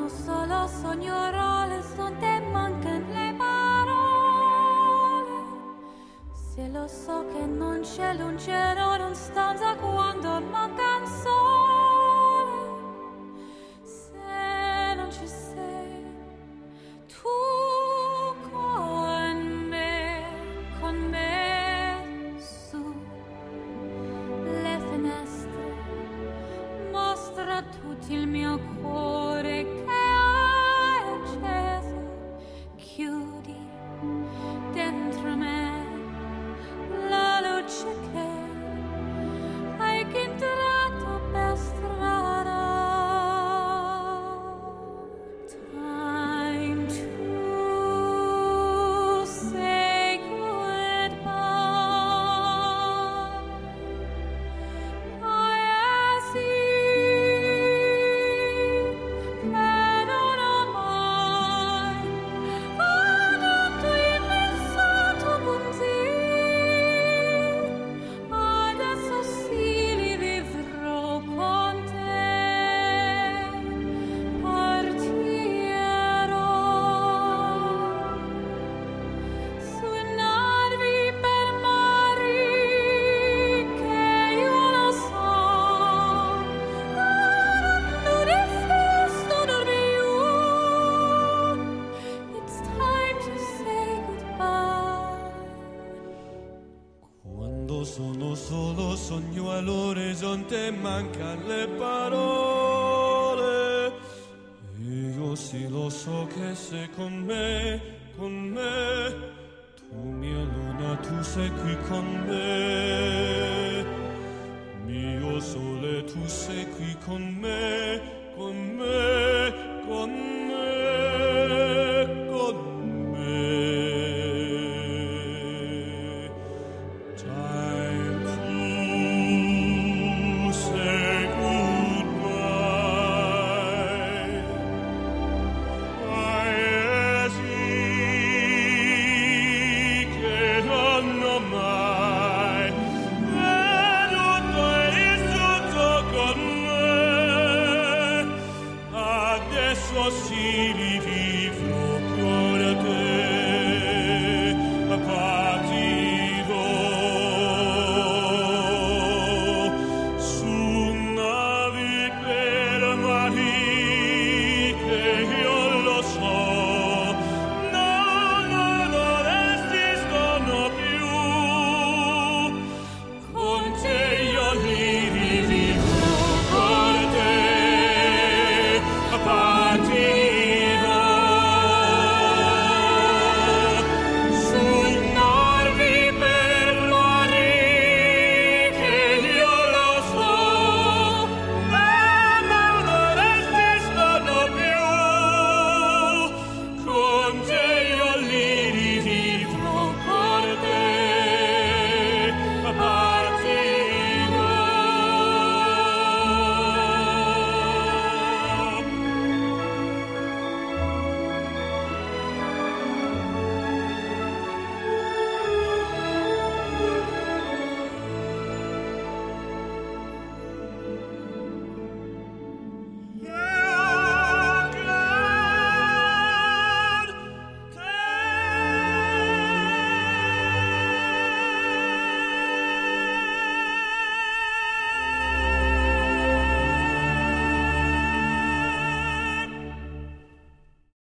solo sognorole, son te mancan le parole. Se lo so che non c'è luce, non stanza quando mancan sole. Se non ci sei, tu con me, su le finestre, mostra tutto il mio cuore che hai acceso, chiudi dentro me la luce che hai intrato per strada. Time to say goodbye. I see che non ho mai avuto il pensato così. Adesso sì li vivrò con te. Partirò sui nervi per mari che io lo so. Non esisto, non più. It's time to say goodbye. Quando sono solo sogno all'orizzonte, mancan le parole. E io sì lo so che sei con me, con me. Tu mia luna, tu sei qui con me. Mio sole, tu sei qui con me, con me, con me.